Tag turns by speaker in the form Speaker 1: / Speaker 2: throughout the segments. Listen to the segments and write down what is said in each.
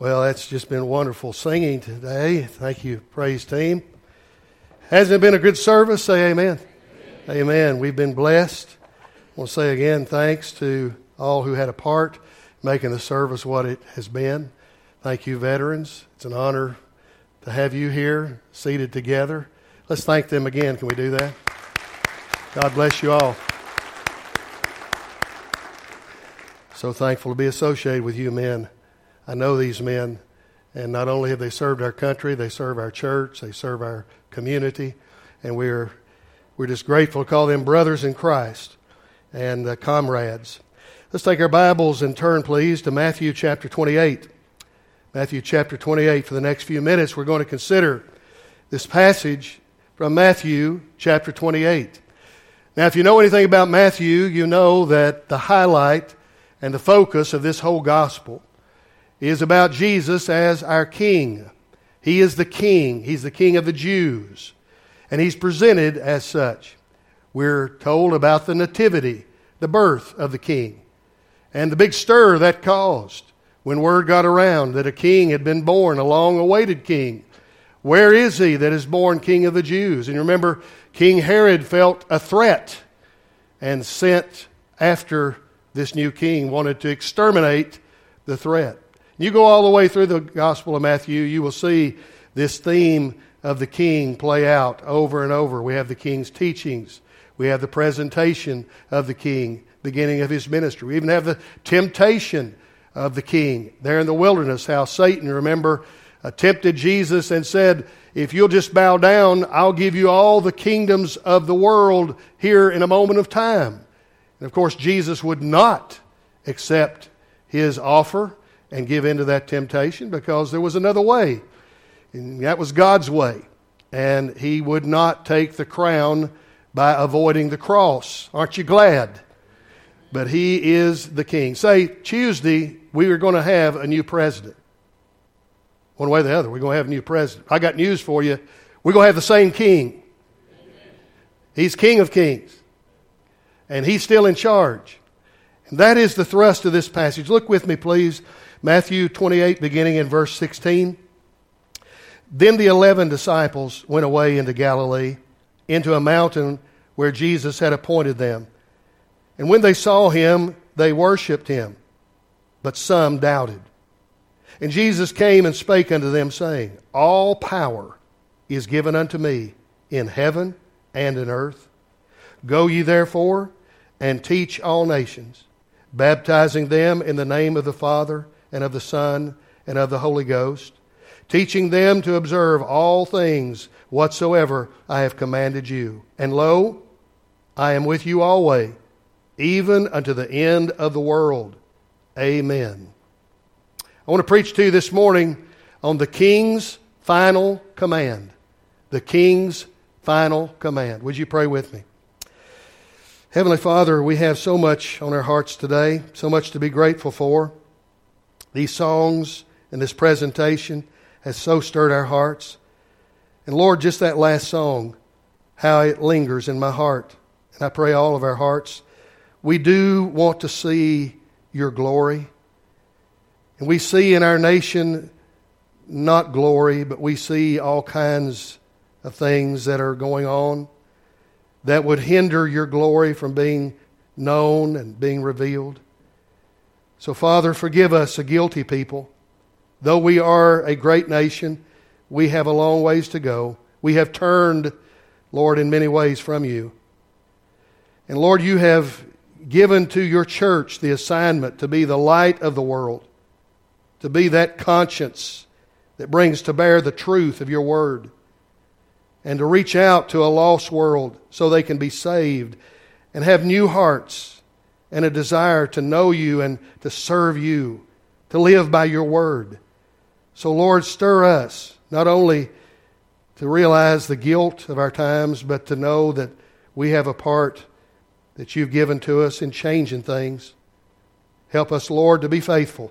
Speaker 1: Well, that's just been wonderful singing today. Thank you, praise team. Hasn't it been a good service? Say amen. Amen. We've been blessed. I want to say again, thanks to all who had a part making the service what it has been. Thank you, veterans. It's an honor to have you here, seated together. Let's thank them again. Can we do that? God bless you all. So thankful to be associated with you men. I know these men, and not only have they served our country, they serve our church, they serve our community, and we're just grateful to call them brothers in Christ and comrades. Let's take our Bibles and turn, please, to Matthew chapter 28. Matthew chapter 28. For the next few minutes, we're going to consider this passage from Matthew chapter 28. Now, if you know anything about Matthew, you know that the highlight and the focus of this whole gospel is about Jesus as our King. He is the King. He's the King of the Jews. And He's presented as such. We're told about the nativity, the birth of the King, and the big stir that caused when word got around that a king had been born, a long-awaited king. Where is he that is born King of the Jews? And you remember, King Herod felt a threat and sent after this new king, wanted to exterminate the threat. You go all the way through the Gospel of Matthew, you will see this theme of the king play out over and over. We have the king's teachings. We have the presentation of the king, beginning of his ministry. We even have the temptation of the king there in the wilderness, how Satan, remember, tempted Jesus and said, if you'll just bow down, I'll give you all the kingdoms of the world here in a moment of time. And of course, Jesus would not accept his offer and give in to that temptation because there was another way. And that was God's way. And he would not take the crown by avoiding the cross. Aren't you glad? But he is the king. Say, Tuesday, we are going to have a new president. One way or the other, we're going to have a new president. I got news for you. We're going to have the same king. He's King of Kings. And he's still in charge. And that is the thrust of this passage. Look with me, please. Matthew 28, beginning in verse 16. Then the 11 disciples went away into Galilee, into a mountain where Jesus had appointed them. And when they saw him, they worshipped him, but some doubted. And Jesus came and spake unto them, saying, all power is given unto me in heaven and in earth. Go ye therefore and teach all nations, baptizing them in the name of the Father and of the Son and of the Holy Ghost, teaching them to observe all things whatsoever I have commanded you. And lo, I am with you always, even unto the end of the world. Amen. I want to preach to you this morning on the King's final command. The King's final command. Would you pray with me? Heavenly Father, we have so much on our hearts today, so much to be grateful for. These songs and this presentation has so stirred our hearts. And Lord, just that last song, how it lingers in my heart. And I pray all of our hearts. We do want to see your glory. And we see in our nation not glory, but we see all kinds of things that are going on that would hinder your glory from being known and being revealed. So, Father, forgive us, a guilty people. Though we are a great nation, we have a long ways to go. We have turned, Lord, in many ways from you. And Lord, you have given to your church the assignment to be the light of the world, to be that conscience that brings to bear the truth of your word, and to reach out to a lost world so they can be saved and have new hearts and a desire to know you and to serve you, to live by your word. So Lord, stir us not only to realize the guilt of our times, but to know that we have a part that you've given to us in changing things. Help us, Lord, to be faithful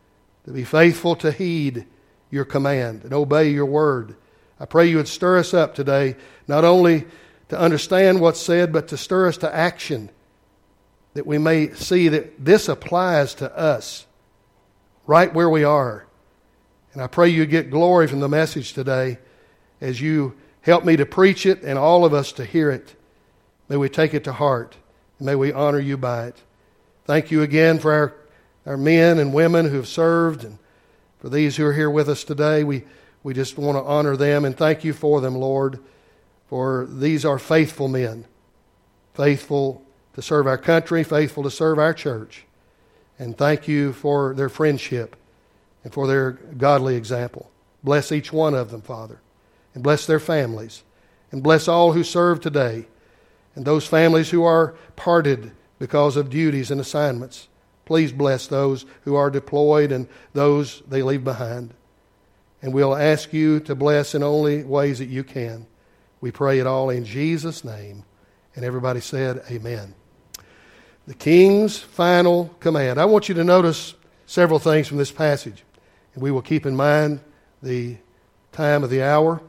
Speaker 1: to heed your command and obey your word. I pray you would stir us up today, not only to understand what's said, but to stir us to action, that we may see that this applies to us right where we are, And I pray you get glory from the message today as you help me to preach it and all of us to hear it. May we take it to heart, and may we honor you by it. Thank you again for our men and women who have served, and for these who are here with us today. We just want to honor them, and thank you for them, Lord, for these are faithful men, faithful to serve our country, faithful to serve our church. And thank you for their friendship and for their godly example. Bless each one of them, Father, and bless their families, and bless all who serve today, and those families who are parted because of duties and assignments. Please bless those who are deployed and those they leave behind. And we'll ask you to bless in only ways that you can. We pray it all in Jesus' name. And everybody said, amen. The King's final command. I want you to notice several things from this passage. And we will keep in mind the time of the hour,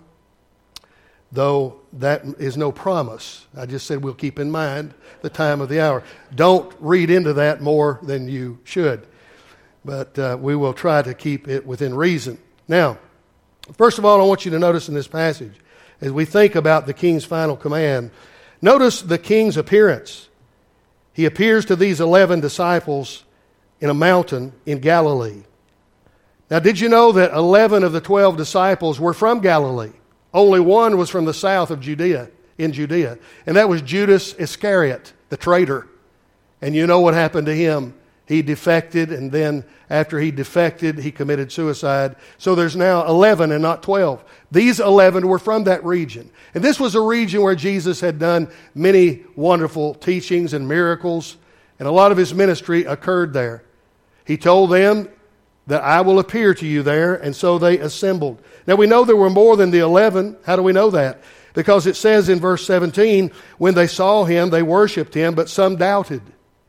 Speaker 1: though that is no promise. I just said we'll keep in mind the time of the hour. Don't read into that more than you should. But we will try to keep it within reason. Now, first of all, I want you to notice in this passage, as we think about the King's final command, notice the King's appearance. He appears to these 11 disciples in a mountain in Galilee. Now, did you know that 11 of the 12 disciples were from Galilee? Only one was from the south of Judea, in Judea. And that was Judas Iscariot, the traitor. And you know what happened to him. He defected, and then after he defected, he committed suicide. So there's now 11 and not 12. These 11 were from that region. And this was a region where Jesus had done many wonderful teachings and miracles, and a lot of his ministry occurred there. He told them that I will appear to you there, and so they assembled. Now we know there were more than the 11. How do we know that? Because it says in verse 17, when they saw him, they worshiped him, but some doubted.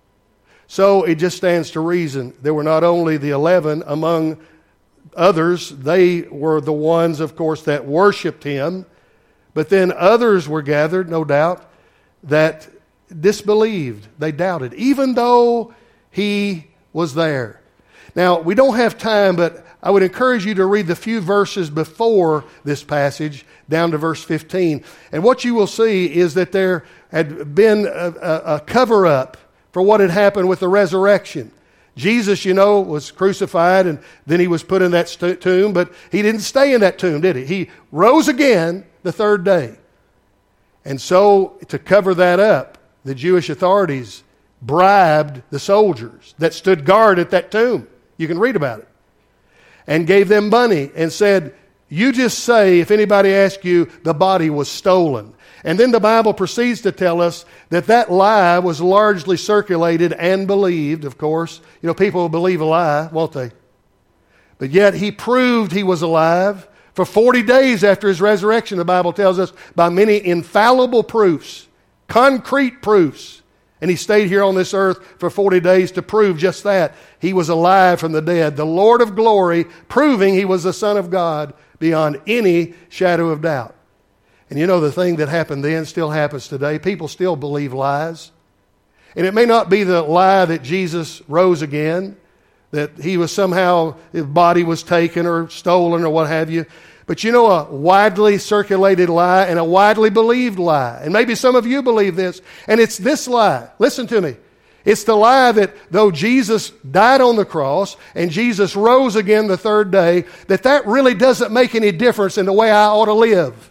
Speaker 1: So it just stands to reason. There were not only the 11 among others, they were the ones, of course, that worshiped him, but then others were gathered, no doubt, that disbelieved. They doubted, even though he was there. Now, we don't have time, but I would encourage you to read the few verses before this passage, down to verse 15. And what you will see is that there had been a cover-up for what had happened with the resurrection. Jesus, you know, was crucified, and then he was put in that tomb, but he didn't stay in that tomb, did he? He rose again the third day. And so, to cover that up, the Jewish authorities bribed the soldiers that stood guard at that tomb. You can read about it. And gave them money and said, you just say, if anybody asks you, the body was stolen. And then the Bible proceeds to tell us that that lie was largely circulated and believed, of course. You know, people will believe a lie, won't they? But yet he proved he was alive for 40 days after his resurrection, the Bible tells us, by many infallible proofs, concrete proofs. And he stayed here on this earth for 40 days to prove just that. He was alive from the dead, the Lord of glory, proving he was the Son of God beyond any shadow of doubt. And you know, the thing that happened then still happens today. People still believe lies. And it may not be the lie that Jesus rose again, that he was somehow, his body was taken or stolen or what have you. But you know, a widely circulated lie and a widely believed lie. And maybe some of you believe this. And it's this lie. Listen to me. It's the lie that though Jesus died on the cross and Jesus rose again the third day, that really doesn't make any difference in the way I ought to live.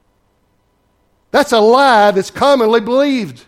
Speaker 1: That's a lie that's commonly believed.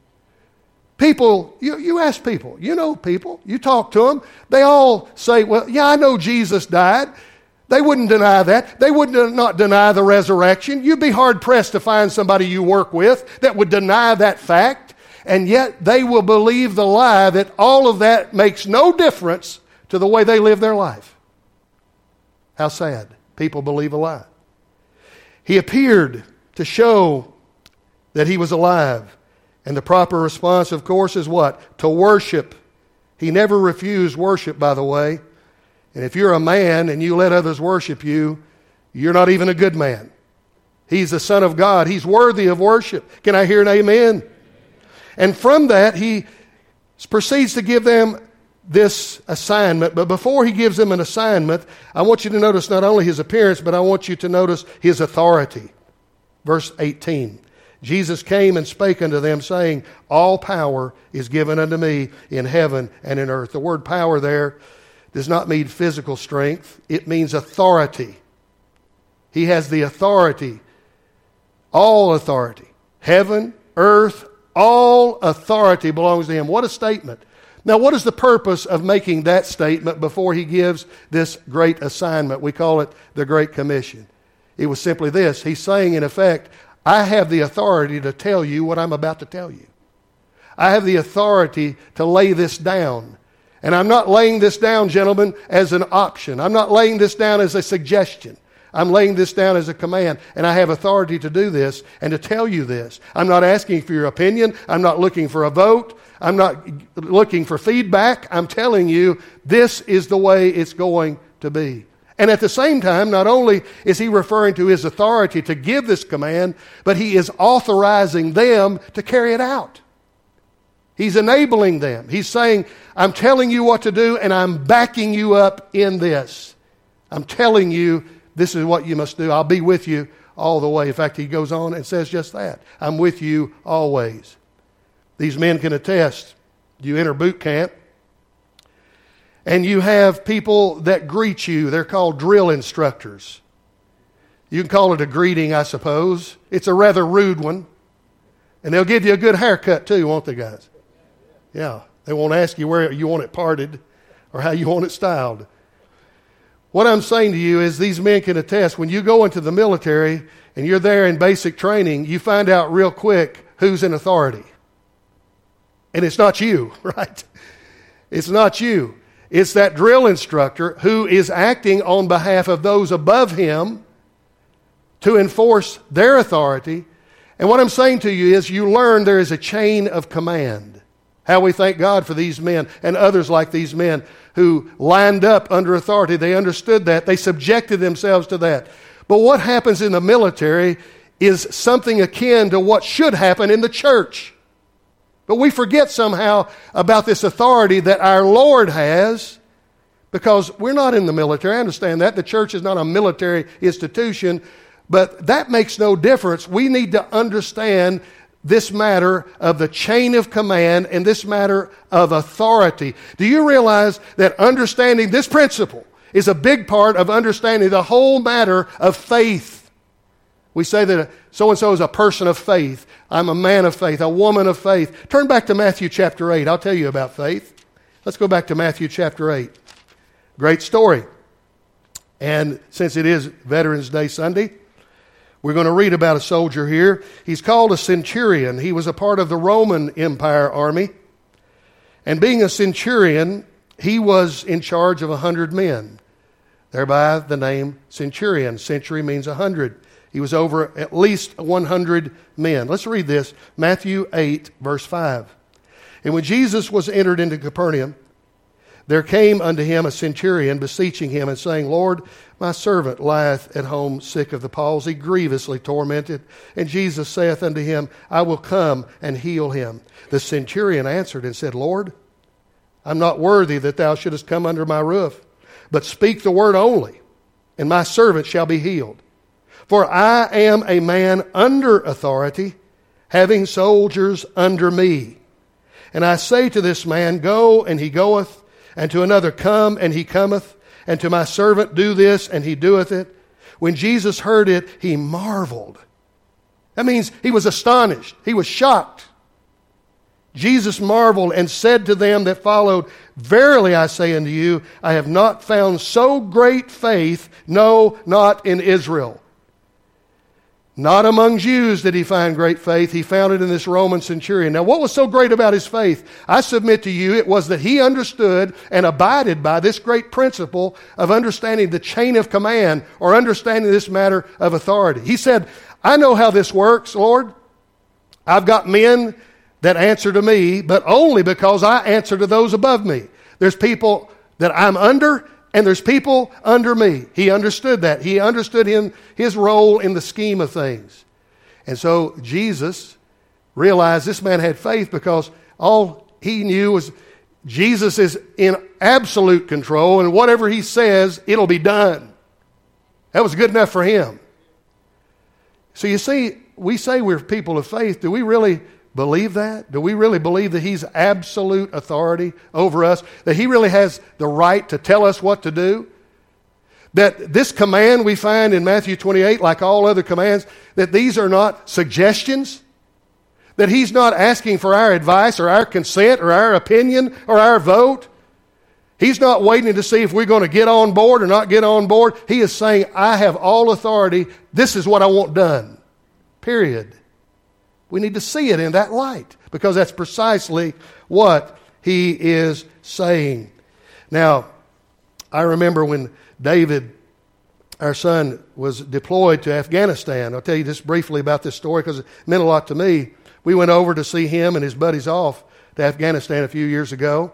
Speaker 1: People, you ask people, you know people, you talk to them, they all say, well, yeah, I know Jesus died. They wouldn't deny that. They would not deny the resurrection. You'd be hard-pressed to find somebody you work with that would deny that fact, and yet they will believe the lie that all of that makes no difference to the way they live their life. How sad. People believe a lie. He appeared to show that he was alive. And the proper response, of course, is what? To worship. He never refused worship, by the way. And if you're a man and you let others worship you, you're not even a good man. He's the Son of God. He's worthy of worship. Can I hear an amen? And from that, he proceeds to give them this assignment. But before he gives them an assignment, I want you to notice not only his appearance, but I want you to notice his authority. Verse 18. Jesus came and spake unto them, saying, all power is given unto me in heaven and in earth. The word power there does not mean physical strength. It means authority. He has the authority. All authority. Heaven, earth, all authority belongs to him. What a statement. Now, what is the purpose of making that statement before he gives this great assignment? We call it the Great Commission. It was simply this. He's saying, in effect, I have the authority to tell you what I'm about to tell you. I have the authority to lay this down. And I'm not laying this down, gentlemen, as an option. I'm not laying this down as a suggestion. I'm laying this down as a command, and I have authority to do this and to tell you this. I'm not asking for your opinion. I'm not looking for a vote. I'm not looking for feedback. I'm telling you this is the way it's going to be. And at the same time, not only is he referring to his authority to give this command, but he is authorizing them to carry it out. He's enabling them. He's saying, I'm telling you what to do, and I'm backing you up in this. I'm telling you this is what you must do. I'll be with you all the way. In fact, he goes on and says just that. I'm with you always. These men can attest. You enter boot camp, and you have people that greet you. They're called drill instructors. You can call it a greeting, I suppose. It's a rather rude one. And they'll give you a good haircut too, won't they, guys? Yeah. They won't ask you where you want it parted or how you want it styled. What I'm saying to you is these men can attest. When you go into the military and you're there in basic training, you find out real quick who's in authority. And it's not you, right? It's not you. It's that drill instructor who is acting on behalf of those above him to enforce their authority. And what I'm saying to you is you learn there is a chain of command. How we thank God for these men and others like these men who lined up under authority. They understood that. They subjected themselves to that. But what happens in the military is something akin to what should happen in the church. But we forget somehow about this authority that our Lord has because we're not in the military. I understand that. The church is not a military institution, but that makes no difference. We need to understand this matter of the chain of command and this matter of authority. Do you realize that understanding this principle is a big part of understanding the whole matter of faith? We say that so-and-so is a person of faith. I'm a man of faith, a woman of faith. Turn back to Matthew chapter 8. I'll tell you about faith. Let's go back to Matthew chapter 8. Great story. And since it is Veterans Day Sunday, we're going to read about a soldier here. He's called a centurion. He was a part of the Roman Empire army. And being a centurion, he was in charge of 100 men. Thereby the name centurion. Century means 100. He was over at least 100 men. Let's read this. Matthew 8, verse 5. And when Jesus was entered into Capernaum, there came unto him a centurion, beseeching him and saying, Lord, my servant lieth at home sick of the palsy, grievously tormented. And Jesus saith unto him, I will come and heal him. The centurion answered and said, Lord, I'm not worthy that thou shouldest come under my roof, but speak the word only, and my servant shall be healed. For I am a man under authority, having soldiers under me. And I say to this man, go, and he goeth, and to another, come, and he cometh, and to my servant, do this, and he doeth it. When Jesus heard it, he marveled. That means he was astonished. He was shocked. Jesus marveled and said to them that followed, Verily I say unto you, I have not found so great faith, no, not in Israel. Not among Jews did he find great faith. He found it in this Roman centurion. Now, what was so great about his faith? I submit to you, it was that he understood and abided by this great principle of understanding the chain of command or understanding this matter of authority. He said, I know how this works, Lord. I've got men that answer to me, but only because I answer to those above me. There's people that I'm under, and there's people under me. He understood that. He understood his role in the scheme of things. And so Jesus realized this man had faith because all he knew was Jesus is in absolute control, and whatever he says, it'll be done. That was good enough for him. So you see, we say we're people of faith. Do we really believe that? Do we really believe that he's absolute authority over us? That he really has the right to tell us what to do? That this command we find in Matthew 28, like all other commands, that these are not suggestions? That he's not asking for our advice or our consent or our opinion or our vote? He's not waiting to see if we're going to get on board or not get on board. He is saying, I have all authority. This is what I want done. Period. We need to see it in that light, because that's precisely what he is saying. Now, I remember when David, our son, was deployed to Afghanistan. I'll tell you just briefly about this story because it meant a lot to me. We went over to see him and his buddies off to Afghanistan a few years ago.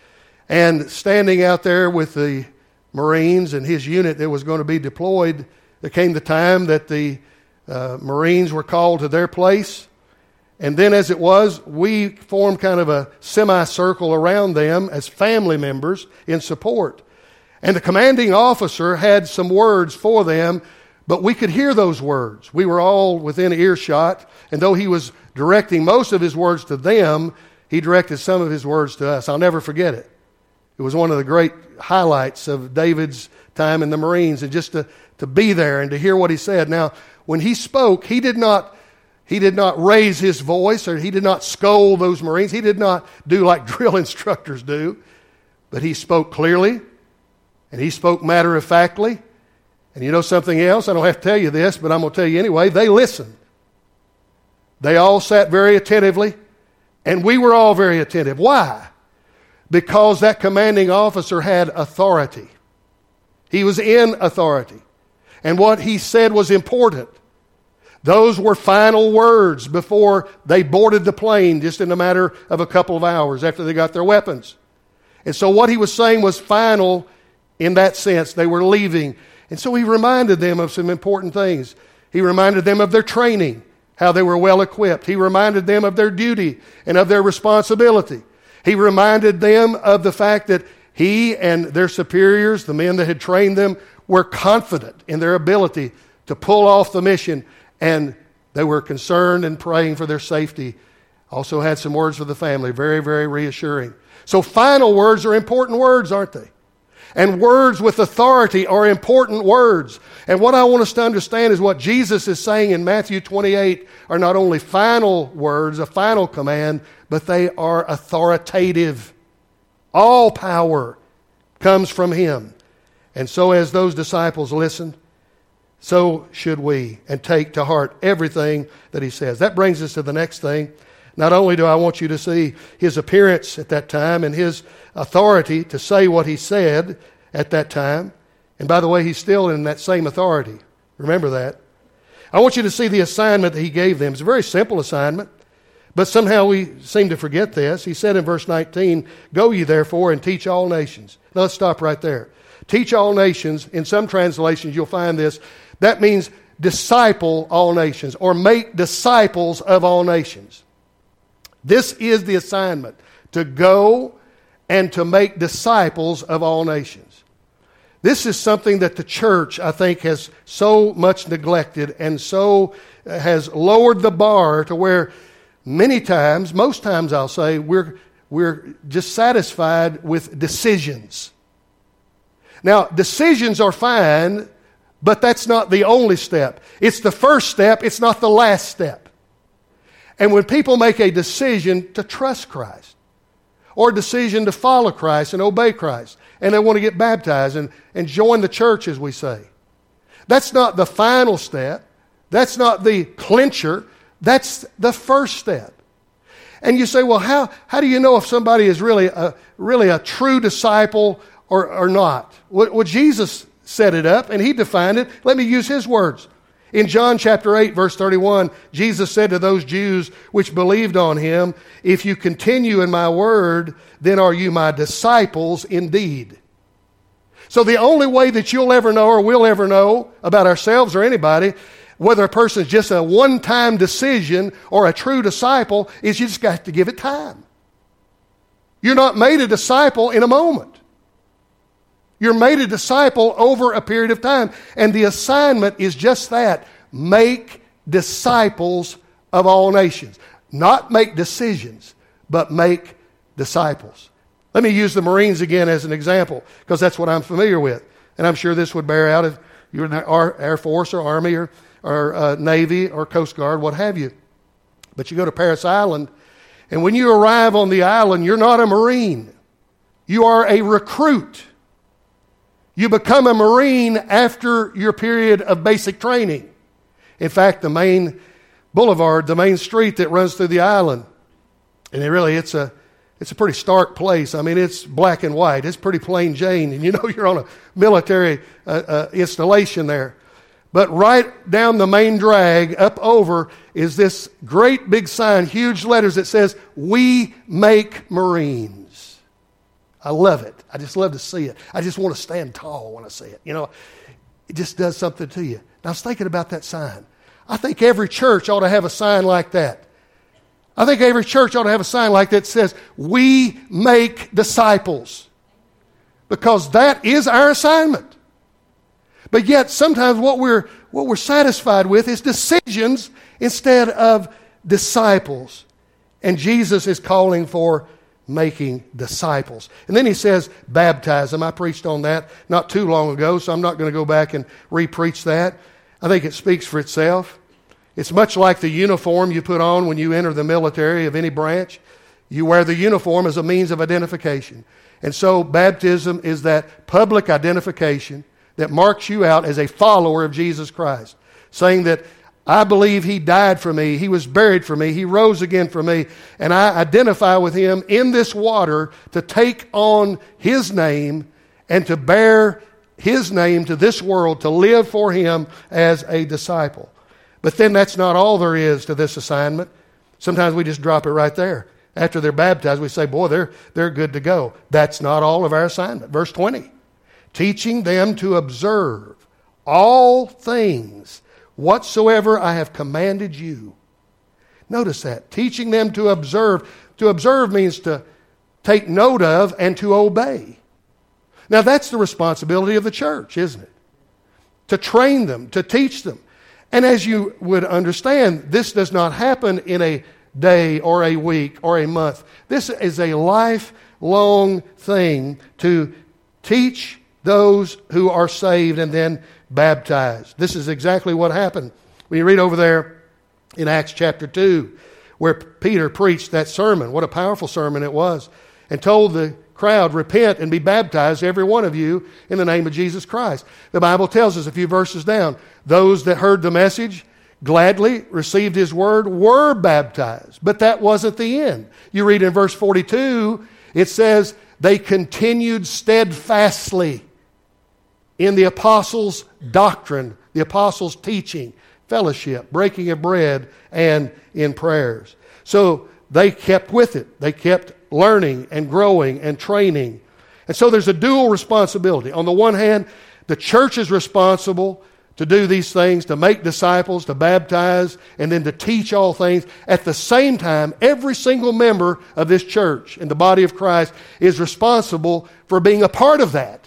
Speaker 1: And standing out there with the Marines and his unit that was going to be deployed, there came the time that the Marines were called to their place. And then as it was, we formed kind of a semicircle around them as family members in support. And the commanding officer had some words for them, but we could hear those words. We were all within earshot, and though he was directing most of his words to them, he directed some of his words to us. I'll never forget it. It was one of the great highlights of David's time in the Marines, and just to be there and to hear what he said. Now, when he spoke, he did not raise his voice, or he did not scold those Marines. He did not do like drill instructors do, but he spoke clearly, and he spoke matter-of-factly. And you know something else? I don't have to tell you this, but I'm going to tell you anyway. They listened. They all sat very attentively, and we were all very attentive. Why? Because that commanding officer had authority. He was in authority. And what he said was important. Those were final words before they boarded the plane, just in a matter of a couple of hours after they got their weapons. And so what he was saying was final in that sense. They were leaving. And so he reminded them of some important things. He reminded them of their training, how they were well equipped. He reminded them of their duty and of their responsibility. He reminded them of the fact that he and their superiors, the men that had trained them, were confident in their ability to pull off the mission, and they were concerned and praying for their safety. Also had some words for the family, very, very reassuring. So final words are important words, aren't they? And words with authority are important words. And what I want us to understand is what Jesus is saying in Matthew 28 are not only final words, a final command, but they are authoritative. All power comes from him. And so as those disciples listened, so should we, and take to heart everything that he says. That brings us to the next thing. Not only do I want you to see his appearance at that time and his authority to say what he said at that time. And by the way, he's still in that same authority. Remember that. I want you to see the assignment that he gave them. It's a very simple assignment, but somehow we seem to forget this. He said in verse 19, "Go ye therefore and teach all nations." Now let's stop right there. Teach all nations. In some translations you'll find this. That means disciple all nations, or make disciples of all nations. This is the assignment, to go and to make disciples of all nations. This is something that the church, I think, has so much neglected and so has lowered the bar to where many times, most times I'll say, we're just satisfied with decisions. Now, decisions are fine, but that's not the only step. It's the first step, it's not the last step. And when people make a decision to trust Christ, or a decision to follow Christ and obey Christ, and they want to get baptized and join the church, as we say, that's not the final step. That's not the clincher. That's the first step. And you say, well, how do you know if somebody is really a true disciple or not? Well, Jesus set it up, and he defined it. Let me use his words. In John chapter 8, verse 31, Jesus said to those Jews which believed on him, "If you continue in my word, then are you my disciples indeed." So the only way that you'll ever know, or we'll ever know about ourselves or anybody, whether a person is just a one-time decision or a true disciple, is you just got to give it time. You're not made a disciple in a moment. You're made a disciple over a period of time. And the assignment is just that. Make disciples of all nations. Not make decisions, but make disciples. Let me use the Marines again as an example, because that's what I'm familiar with. And I'm sure this would bear out if you're in the Air Force or Army or Navy or Coast Guard, what have you. But you go to Parris Island, and when you arrive on the island, you're not a Marine. You are a recruit. You become a Marine after your period of basic training. In fact, the main boulevard, the main street that runs through the island, and it's a pretty stark place. I mean, it's black and white. It's pretty plain Jane, and you know you're on a military installation there. But right down the main drag, up over, is this great big sign, huge letters that says, "We make Marines." I love it. I just love to see it. I just want to stand tall when I see it. You know, it just does something to you. And I was thinking about that sign. I think every church ought to have a sign like that. I think every church ought to have a sign like that says, "We make disciples." Because that is our assignment. But yet sometimes what we're satisfied with is decisions instead of disciples. And Jesus is calling for making disciples. And then he says, baptize them. I preached on that not too long ago, so I'm not going to go back and re-preach that. I think it speaks for itself. It's much like the uniform you put on when you enter the military of any branch. You wear the uniform as a means of identification. And so baptism is that public identification that marks you out as a follower of Jesus Christ, saying that I believe He died for me, He was buried for me, He rose again for me, and I identify with Him in this water to take on His name and to bear His name to this world, to live for Him as a disciple. But then that's not all there is to this assignment. Sometimes we just drop it right there. After they're baptized, we say, boy, they're good to go. That's not all of our assignment. Verse 20, teaching them to observe all things whatsoever I have commanded you. Notice that. Teaching them to observe. To observe means to take note of and to obey. Now that's the responsibility of the church, isn't it? To train them, to teach them. And as you would understand, this does not happen in a day or a week or a month. This is a lifelong thing to teach those who are saved and then baptized. This is exactly what happened. When you read over there in Acts chapter 2, where Peter preached that sermon, what a powerful sermon it was, and told the crowd, repent and be baptized, every one of you, in the name of Jesus Christ. The Bible tells us a few verses down, those that heard the message gladly received His word were baptized. But that wasn't the end. You read in verse 42, it says, they continued steadfastly in the apostles' doctrine, the apostles' teaching, fellowship, breaking of bread, and in prayers. So they kept with it. They kept learning and growing and training. And so there's a dual responsibility. On the one hand, the church is responsible to do these things, to make disciples, to baptize, and then to teach all things. At the same time, every single member of this church in the body of Christ is responsible for being a part of that,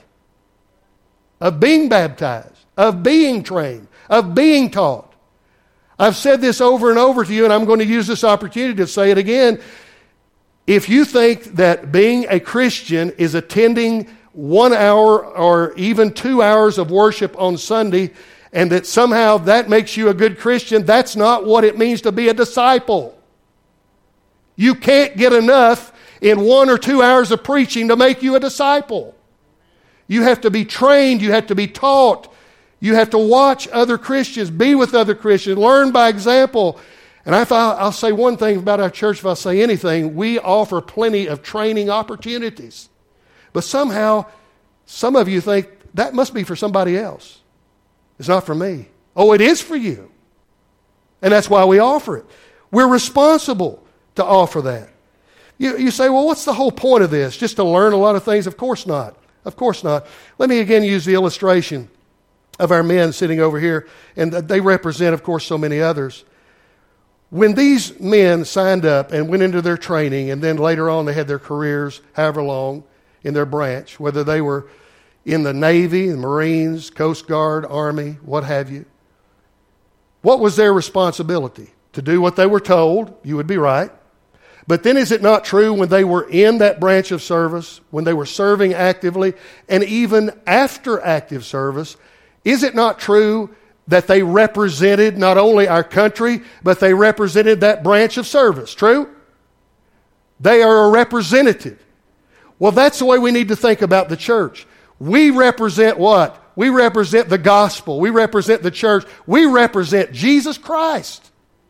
Speaker 1: of being baptized, of being trained, of being taught. I've said this over and over to you, and I'm going to use this opportunity to say it again. If you think that being a Christian is attending 1 hour or even 2 hours of worship on Sunday, and that somehow that makes you a good Christian, that's not what it means to be a disciple. You can't get enough in 1 or 2 hours of preaching to make you a disciple. You have to be trained, you have to be taught, you have to watch other Christians, be with other Christians, learn by example. And I'll say one thing about our church, if I'll say anything, we offer plenty of training opportunities. But somehow, some of you think that must be for somebody else. It's not for me. Oh, it is for you. And that's why we offer it. We're responsible to offer that. You say, well, what's the whole point of this? Just to learn a lot of things? Of course not. Of course not. Let me again use the illustration of our men sitting over here. And they represent, of course, so many others. When these men signed up and went into their training, and then later on they had their careers, however long, in their branch, whether they were in the Navy, the Marines, Coast Guard, Army, what have you, what was their responsibility? To do what they were told, you would be right. But then is it not true when they were in that branch of service, when they were serving actively, and even after active service, is it not true that they represented not only our country, but they represented that branch of service? True? They are a representative. Well, that's the way we need to think about the church. We represent what? We represent the gospel. We represent the church. We represent Jesus Christ.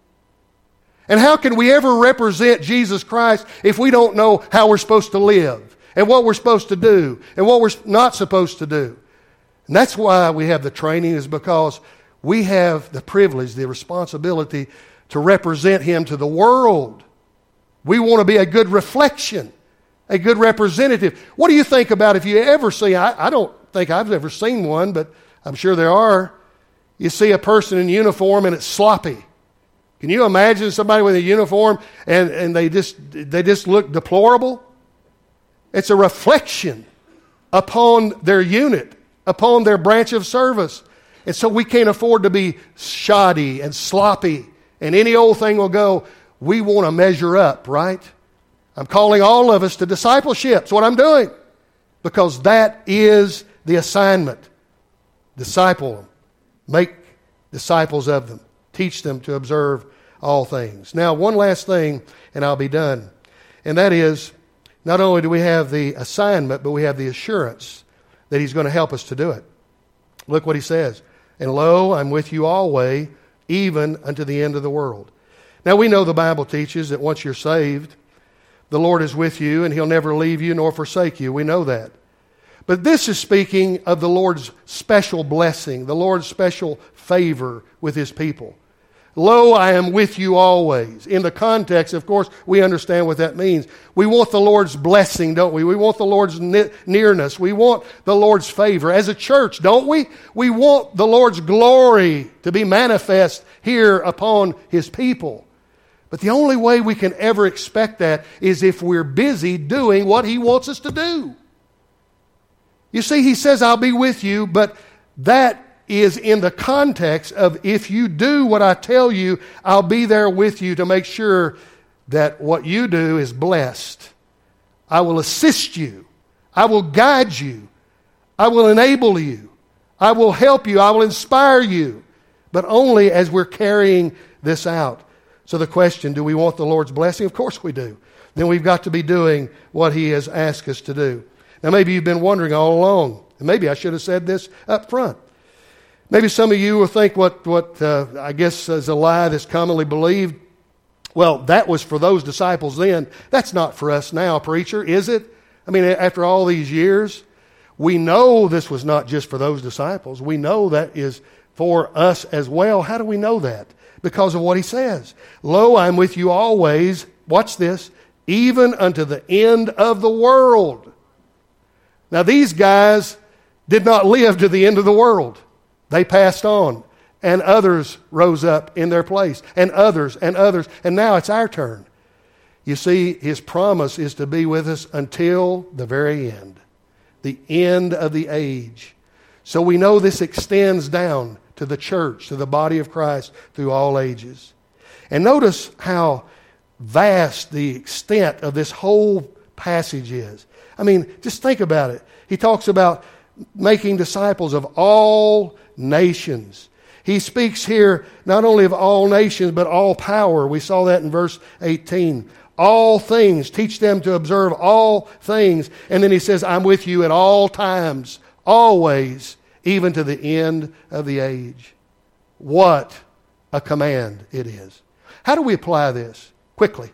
Speaker 1: And how can we ever represent Jesus Christ if we don't know how we're supposed to live and what we're supposed to do and what we're not supposed to do? And that's why we have the training, is because we have the privilege, the responsibility to represent Him to the world. We want to be a good reflection, a good representative. What do you think about if you ever see, I don't think I've ever seen one, but I'm sure there are, you see a person in uniform and it's sloppy. Can you imagine somebody with a uniform and they just look deplorable? It's a reflection upon their unit, upon their branch of service. And so we can't afford to be shoddy and sloppy and any old thing will go. We want to measure up, right? I'm calling all of us to discipleship. That's what I'm doing. Because that is the assignment. Disciple them. Make disciples of them. Teach them to observe all things. Now, one last thing, and I'll be done. And that is, not only do we have the assignment, but we have the assurance that He's going to help us to do it. Look what He says. And lo, I'm with you always, even unto the end of the world. Now, we know the Bible teaches that once you're saved, the Lord is with you and He'll never leave you nor forsake you. We know that. But this is speaking of the Lord's special blessing, the Lord's special favor with His people. Lo, I am with you always. In the context, of course, we understand what that means. We want the Lord's blessing, don't we? We want the Lord's nearness. We want the Lord's favor. As a church, don't we? We want the Lord's glory to be manifest here upon His people. But the only way we can ever expect that is if we're busy doing what He wants us to do. You see, He says, I'll be with you, but that is in the context of if you do what I tell you, I'll be there with you to make sure that what you do is blessed. I will assist you. I will guide you. I will enable you. I will help you. I will inspire you. But only as we're carrying this out. So the question, do we want the Lord's blessing? Of course we do. Then we've got to be doing what He has asked us to do. Now maybe you've been wondering all along, and maybe I should have said this up front. Maybe some of you will think what I guess is a lie that's commonly believed. Well, that was for those disciples then. That's not for us now, preacher, is it? I mean, after all these years, we know this was not just for those disciples. We know that is for us as well. How do we know that? Because of what He says. Lo, I'm with you always, watch this, even unto the end of the world. Now, these guys did not live to the end of the world. They passed on, and others rose up in their place, and others, and now it's our turn. You see, His promise is to be with us until the very end, the end of the age. So we know this extends down to the church, to the body of Christ through all ages. And notice how vast the extent of this whole passage is. I mean, just think about it. He talks about making disciples of all nations. He speaks here not only of all nations, but all power. We saw that in verse 18. All things, teach them to observe all things. And then He says, I'm with you at all times, always, even to the end of the age. What a command it is. How do we apply this? Quickly.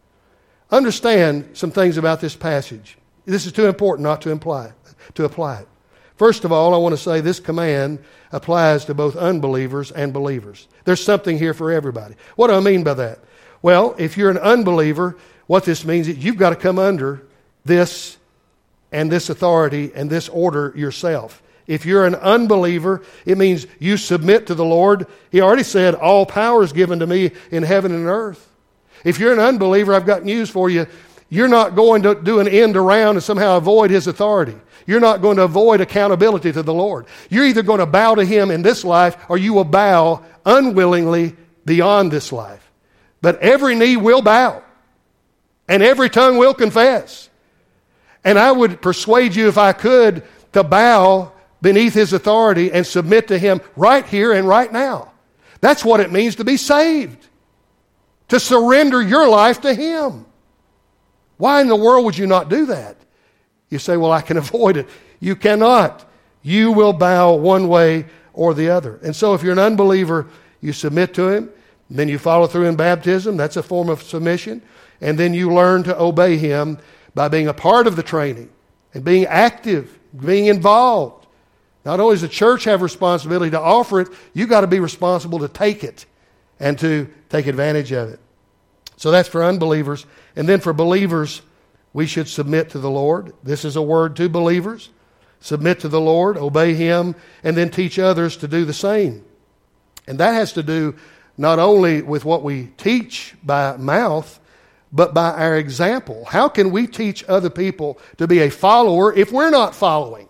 Speaker 1: Understand some things about this passage. This is too important not to apply it. First of all, I want to say this command applies to both unbelievers and believers. There's something here for everybody. What do I mean by that? Well, if you're an unbeliever, what this means is you've got to come under this and this authority and this order yourself. If you're an unbeliever, it means you submit to the Lord. He already said, all power is given to me in heaven and earth. If you're an unbeliever, I've got news for you. You're not going to do an end around and somehow avoid His authority. You're not going to avoid accountability to the Lord. You're either going to bow to Him in this life or you will bow unwillingly beyond this life. But every knee will bow and every tongue will confess. And I would persuade you, if I could, to bow beneath His authority and submit to Him right here and right now. That's what it means to be saved. To surrender your life to Him. Why in the world would you not do that? You say, well, I can avoid it. You cannot. You will bow one way or the other. And so if you're an unbeliever, you submit to Him. Then you follow through in baptism. That's a form of submission. And then you learn to obey Him by being a part of the training and being active, being involved. Not only does the church have responsibility to offer it, you've got to be responsible to take it and to take advantage of it. So that's for unbelievers. And then for believers, we should submit to the Lord. This is a word to believers. Submit to the Lord, obey Him, and then teach others to do the same. And that has to do not only with what we teach by mouth, but by our example. How can we teach other people to be a follower if we're not following?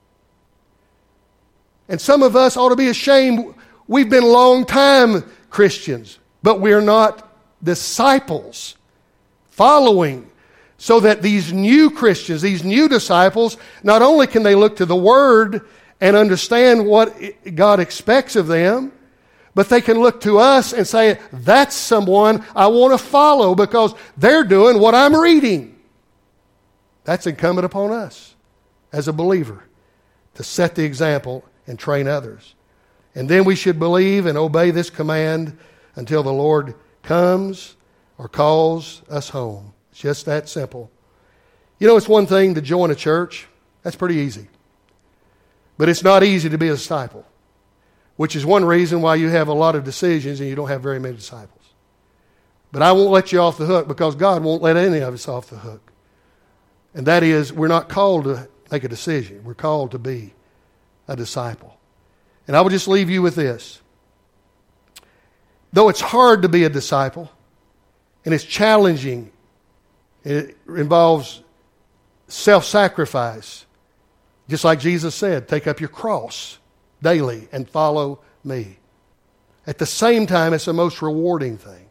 Speaker 1: And some of us ought to be ashamed. We've been long-time Christians, but we're not disciples, following, so that these new Christians, these new disciples, not only can they look to the Word and understand what God expects of them, but they can look to us and say, that's someone I want to follow because they're doing what I'm reading. That's incumbent upon us as a believer to set the example and train others. And then we should believe and obey this command until the Lord comes or calls us home. It's just that simple. You know, it's one thing to join a church. That's pretty easy. But it's not easy to be a disciple, which is one reason why you have a lot of decisions and you don't have very many disciples. But I won't let you off the hook because God won't let any of us off the hook. And that is, we're not called to make a decision. We're called to be a disciple. And I will just leave you with this. Though it's hard to be a disciple, and it's challenging, it involves self-sacrifice. Just like Jesus said, take up your cross daily and follow me. At the same time, it's the most rewarding thing.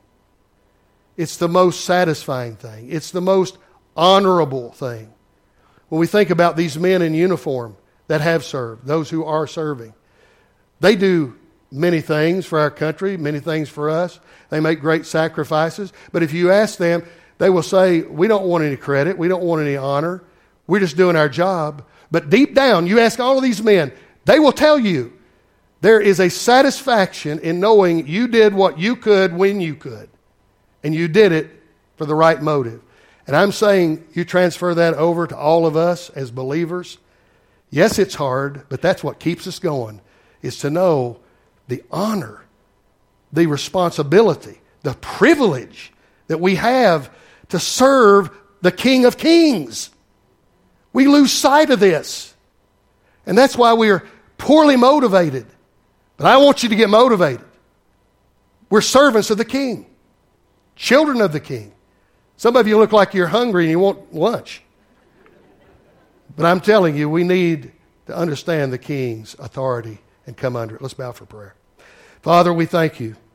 Speaker 1: It's the most satisfying thing. It's the most honorable thing. When we think about these men in uniform that have served, those who are serving, they do many things for our country, many things for us. They make great sacrifices. But if you ask them, they will say, we don't want any credit. We don't want any honor. We're just doing our job. But deep down, you ask all of these men, they will tell you there is a satisfaction in knowing you did what you could when you could. And you did it for the right motive. And I'm saying you transfer that over to all of us as believers. Yes, it's hard, but that's what keeps us going, is to know the honor, the responsibility, the privilege that we have to serve the King of Kings. We lose sight of this. And that's why we are poorly motivated. But I want you to get motivated. We're servants of the King, children of the King. Some of you look like you're hungry and you want lunch. But I'm telling you, we need to understand the King's authority and come under it. Let's bow for prayer. Father, we thank you